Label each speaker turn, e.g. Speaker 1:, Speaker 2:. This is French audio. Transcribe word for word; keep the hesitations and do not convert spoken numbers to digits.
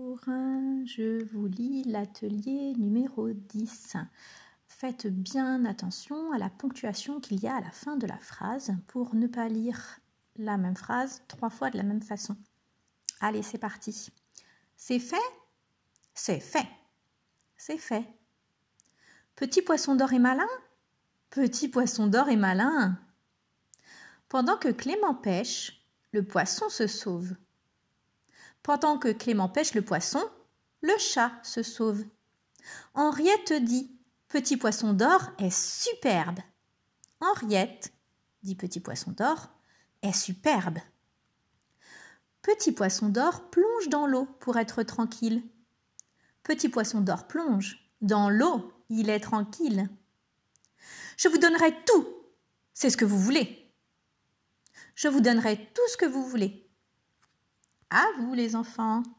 Speaker 1: Bonjour, je vous lis l'atelier numéro dix. Faites bien attention à la ponctuation qu'il y a à la fin de la phrase pour ne pas lire la même phrase trois fois de la même façon. Allez, c'est parti. C'est fait? C'est fait. C'est fait. Petit poisson d'or est malin? Petit poisson d'or est malin. Pendant que Clément pêche, le poisson se sauve. Pendant que Clément pêche le poisson, le chat se sauve. Henriette dit « Petit poisson d'or est superbe ». Henriette dit « Petit poisson d'or est superbe ». Petit poisson d'or plonge dans l'eau pour être tranquille. Petit poisson d'or plonge. Dans l'eau, il est tranquille. Je vous donnerai tout, c'est ce que vous voulez. Je vous donnerai tout ce que vous voulez. À vous les enfants.